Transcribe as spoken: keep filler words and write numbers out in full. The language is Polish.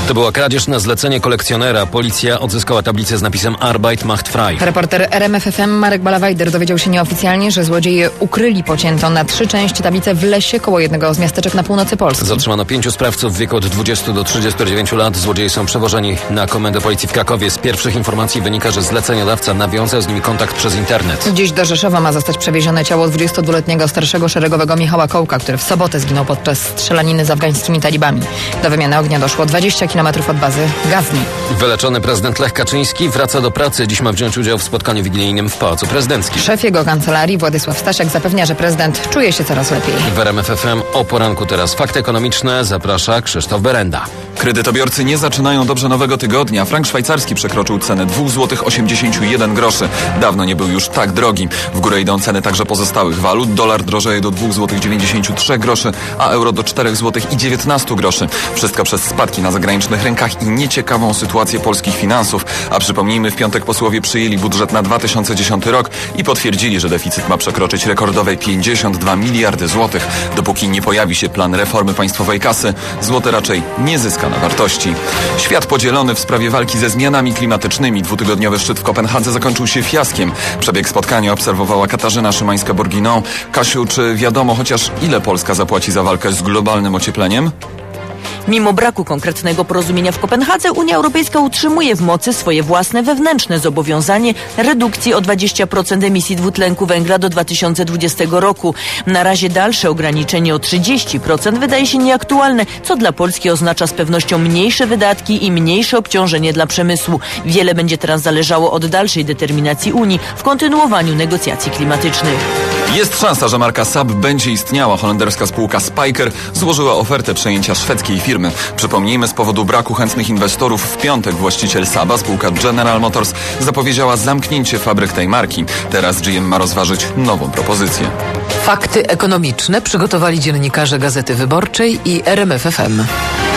To była kradzież na zlecenie kolekcjonera. Policja odzyskała tablicę z napisem Arbeit macht frei. Reporter R M F F M Marek Balawajder dowiedział się nieoficjalnie, że złodzieje ukryli pociętą na trzy części tablicę w lesie koło jednego z miasteczek na północy Polski. Zatrzymano pięciu sprawców w wieku od dwudziestu do trzydziestu dziewięciu lat. Złodzieje są przewożeni na komendę policji w Krakowie. Z pierwszych informacji wynika, że zleceniodawca nawiązał z nimi kontakt przez internet. Dziś do Rzeszowa ma zostać przewiezione ciało dwudziestodwuletniego starszego szeregowego Michała Kołka, który w sobotę zginął podczas strzelaniny z afgańskimi talibami. Do wymiany ognia doszło dwadzieścia kilometrów od bazy Gazni. Wyleczony prezydent Lech Kaczyński wraca do pracy. Dziś ma wziąć udział w spotkaniu wigilijnym w Pałacu Prezydenckim. Szef jego kancelarii Władysław Stasiak zapewnia, że prezydent czuje się coraz lepiej. W R M F F M o poranku teraz fakty ekonomiczne. Zaprasza Krzysztof Berenda. Kredytobiorcy nie zaczynają dobrze nowego tygodnia. Frank szwajcarski przekroczył cenę dwa złote osiemdziesiąt jeden groszy. Dawno nie był już tak drogi. W górę idą ceny także pozostałych walut. Dolar drożeje do dwa złote dziewięćdziesiąt trzy groszy, a euro do cztery złote dziewiętnaście groszy. Wszystko przez spadki na zagranicznych rynkach i nieciekawą sytuację polskich finansów. A przypomnijmy, w piątek posłowie przyjęli budżet na dwa tysiące dziesiąty rok i potwierdzili, że deficyt ma przekroczyć rekordowe pięćdziesiąt dwa miliardy złotych. Dopóki nie pojawi się plan reformy państwowej kasy, złote raczej nie zyska na wartości. Świat podzielony w sprawie walki ze zmianami klimatycznymi. Dwutygodniowy szczyt w Kopenhadze zakończył się fiaskiem. Przebieg spotkania obserwowała Katarzyna Szymańska-Borginą. Kasiu, czy wiadomo chociaż ile Polska zapłaci za walkę z globalnym ociepleniem? Mimo braku konkretnego porozumienia w Kopenhadze, Unia Europejska utrzymuje w mocy swoje własne wewnętrzne zobowiązanie redukcji o dwadzieścia procent emisji dwutlenku węgla do dwa tysiące dwudziestego roku. Na razie dalsze ograniczenie o trzydzieści procent wydaje się nieaktualne, co dla Polski oznacza z pewnością mniejsze wydatki i mniejsze obciążenie dla przemysłu. Wiele będzie teraz zależało od dalszej determinacji Unii w kontynuowaniu negocjacji klimatycznych. Jest szansa, że marka Saab będzie istniała. Holenderska spółka Spyker złożyła ofertę przejęcia szwedzkiej firmy. Przypomnijmy, z powodu braku chętnych inwestorów w piątek właściciel Saaba, spółka General Motors, zapowiedziała zamknięcie fabryk tej marki. Teraz G M ma rozważyć nową propozycję. Fakty ekonomiczne przygotowali dziennikarze Gazety Wyborczej i R M F F M.